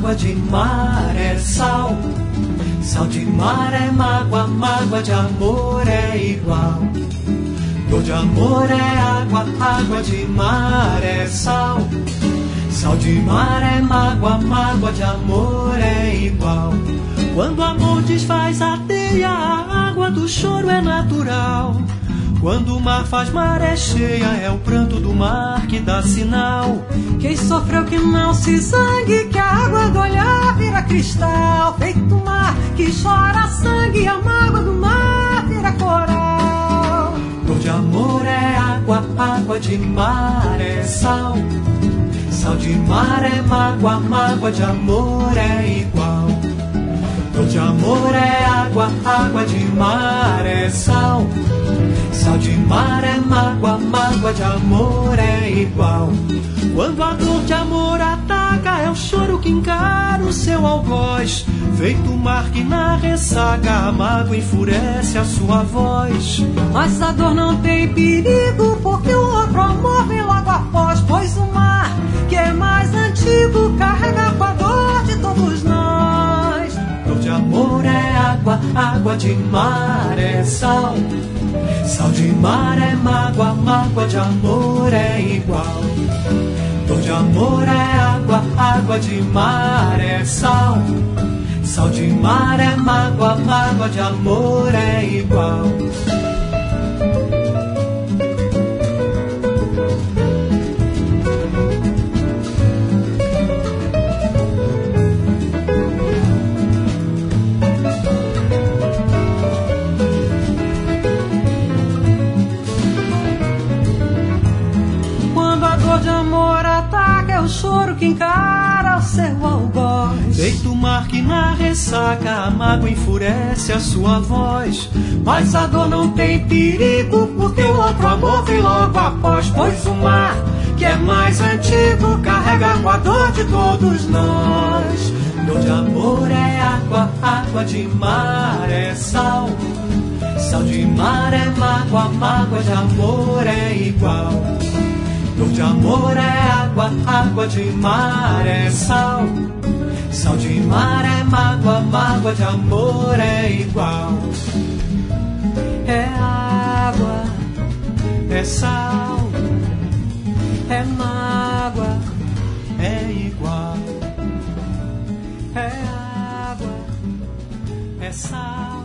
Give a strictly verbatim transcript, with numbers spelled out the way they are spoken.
água de mar é sal. Sal de mar é mágoa, mágoa de amor é igual. Dor de amor é água, água de mar é sal. Sal de mar é mágoa, mágoa de amor é igual. Quando o amor desfaz a teia, a água do choro é natural. Quando o mar faz maré cheia, é o pranto do mar que dá sinal. Quem sofreu que não se zangue, que a água do olhar vira cristal. Feito mar que chora sangue, a mágoa do mar vira coral. Dor de amor é água, água de mar é sal. Sal de mar é mágoa, mágoa de amor é igual. Dor de amor é água, água de mar é sal. Sal de mar é mágoa, mágoa de amor é igual. Quando a dor de amor ataca, é o choro que encara o seu algoz. Feito mar que na ressaca, a mágoa enfurece a sua voz. Mas a dor não tem perigo, porque o outro amor vem logo após. Pois o mar, que é mais antigo, carrega com a dor de todos nós. Dor de amor é água, água de mar é sal. Sal de mar é mágoa, mágoa de amor é igual. Dor de amor é água, água de mar é sal. Sal de mar é mágoa, mágoa de amor é igual. De amor ataca, é o choro que encara o seu algoz. Feito mar que na ressaca, a mágoa enfurece a sua voz. Mas a dor não tem perigo, porque o outro amor vem logo após. Pois o mar, que é mais antigo, carrega com a dor de todos nós. Dor de amor é água, água de mar é sal. Sal de mar é mágoa, mágoa de amor é igual. Dor de amor é água, água de mar é sal. Sal de mar é mágoa, mágoa de amor é igual. É água, É sal, é mágoa, é igual. é água, É sal.